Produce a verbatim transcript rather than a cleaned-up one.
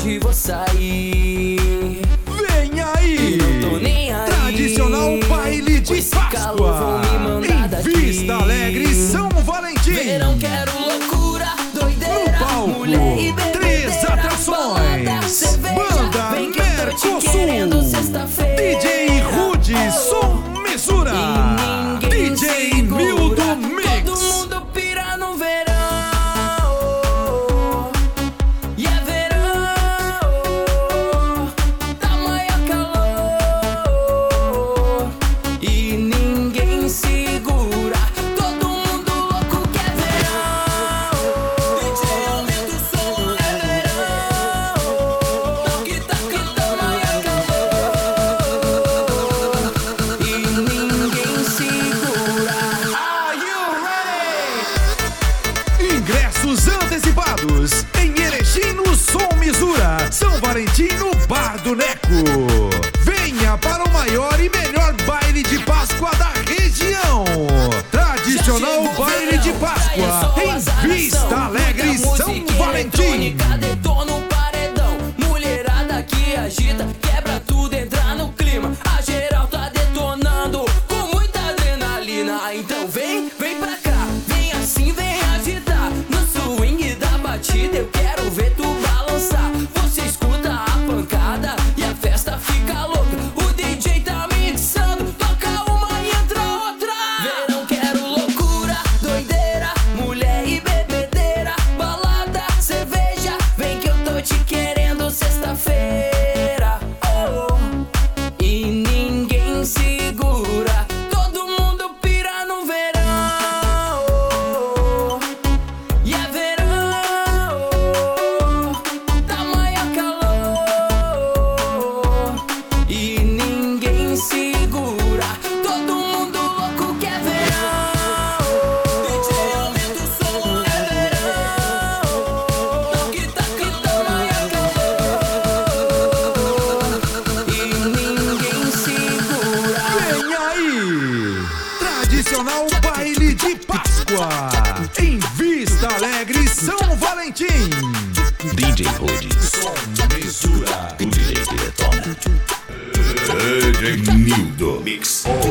hoje vou sair. Vem aí! Não tô nem aí. Tradicional baile de Páscoa em Vista Alegre, São Valentim. Verão, quero loucura, doideira, No palco, mulher e bebedeira, três atrações. balada, cerveja, Banda vem que eu tô te Mercosul, querendo sexta-feira. D J Rude, som mistura, E ninguém D J segura. Mildo Mix. Todo mundo pira no verão. E é verão, tá maior calor. E ninguém segura. Todo mundo louco que é verão. D J aumenta o som, é verão. Toque, toque, tá maior calor. E ninguém segura. Are you ready? Ingressos antecipados em Erechim no Som Misura, São Valentim no Bar do Neco. Venha para o maior e melhor baile de Páscoa da região. Tradicional baile de Páscoa em Vista Alegre, São Valentim. Detona o paredão, mulherada que agita, quebra tudo, entra no clima. A geral tá detonando com muita adrenalina. Então vem, vem pra cá, vem assim, vem agitar. No swing da batida eu quero ver tu balançar. Você escuta a pancada e a festa fica louca. O D J tá mixando, toca uma e entra outra. Verão, quero loucura, doideira, mulher e bebedeira, balada, cerveja, vem que eu tô te querendo sexta-feira. Oh, e ninguém segura. Todo mundo pira no verão. E é verão, tá maior calor. E ninguém segura. Todo mundo louco que é verão. D J aumenta o som, é verão. Toque, toque, tá maior calor. E ninguém segura. Vem aí! Tradicional baile de Páscoa em Vista Alegre, São Valentim. D J Rude, som mistura, o D J que detona. D J Mildo Mix.